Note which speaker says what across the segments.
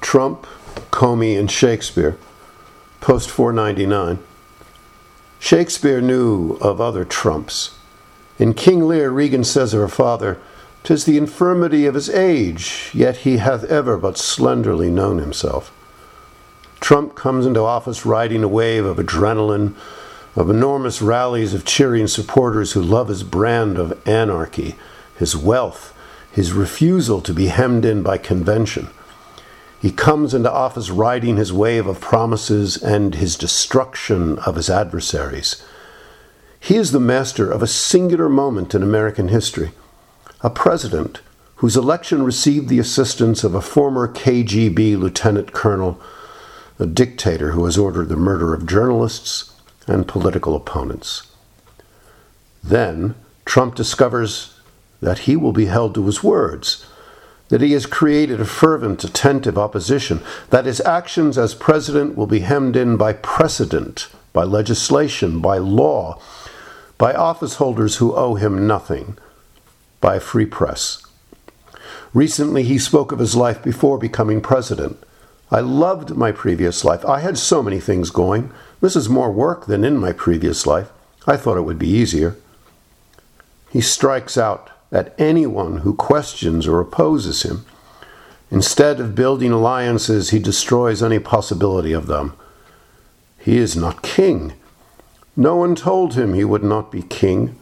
Speaker 1: Trump, Comey, and Shakespeare, post 499. Shakespeare knew of other Trumps. In King Lear, Regan says of her father, "'Tis the infirmity of his age, yet he hath ever but slenderly known himself." Trump comes into office riding a wave of adrenaline, of enormous rallies of cheering supporters who love his brand of anarchy, his wealth, his refusal to be hemmed in by convention. He comes into office riding his wave of promises and his destruction of his adversaries. He is the master of a singular moment in American history, a president whose election received the assistance of a former KGB lieutenant colonel, a dictator who has ordered the murder of journalists and political opponents. Then Trump discovers that he will be held to his words, that he has created a fervent, attentive opposition, that his actions as president will be hemmed in by precedent, by legislation, by law, by office holders who owe him nothing, by a free press. Recently, he spoke of his life before becoming president. "I loved my previous life. I had so many things going. This is more work than in my previous life. I thought it would be easier." He strikes out at anyone who questions or opposes him. Instead of building alliances, he destroys any possibility of them. He is not king. No one told him he would not be king.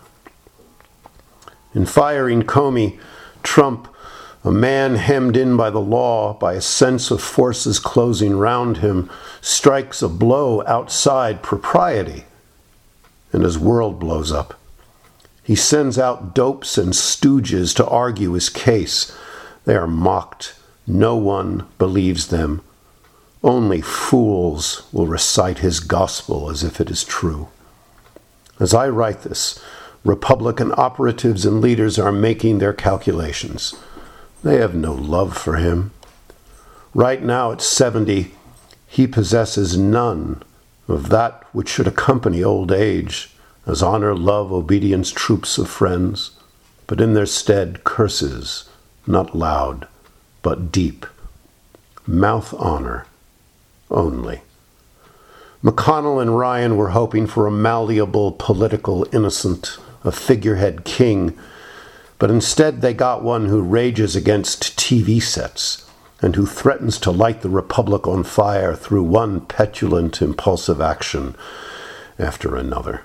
Speaker 1: In firing Comey, Trump, a man hemmed in by the law, by a sense of forces closing round him, strikes a blow outside propriety, and his world blows up. He sends out dopes and stooges to argue his case. They are mocked. No one believes them. Only fools will recite his gospel as if it is true. As I write this, Republican operatives and leaders are making their calculations. They have no love for him. Right now, at 70, he possesses none of that which should accompany old age, as honor, love, obedience, troops of friends, but in their stead curses, not loud, but deep, mouth honor only. McConnell and Ryan were hoping for a malleable political innocent, a figurehead king, but instead they got one who rages against TV sets and who threatens to light the republic on fire through one petulant, impulsive action after another.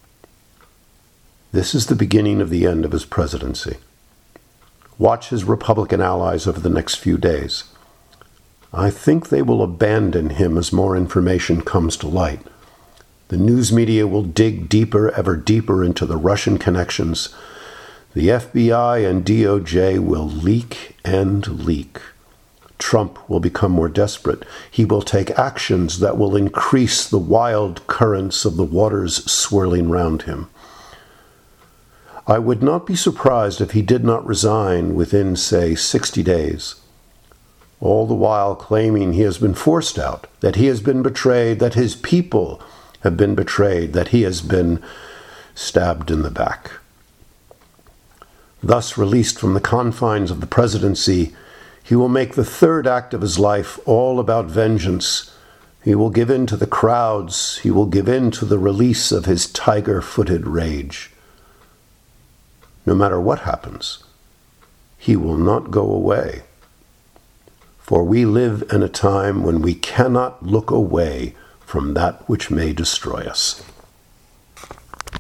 Speaker 1: This is the beginning of the end of his presidency. Watch his Republican allies over the next few days. I think they will abandon him as more information comes to light. The news media will dig deeper, ever deeper into the Russian connections. The FBI and DOJ will leak and leak. Trump will become more desperate. He will take actions that will increase the wild currents of the waters swirling round him. I would not be surprised if he did not resign within, say, 60 days, all the while claiming he has been forced out, that he has been betrayed, that his people have been betrayed, that he has been stabbed in the back. Thus released from the confines of the presidency, he will make the third act of his life all about vengeance. He will give in to the crowds. He will give in to the release of his tiger-footed rage. No matter what happens, he will not go away. For we live in a time when we cannot look away from that which may destroy us.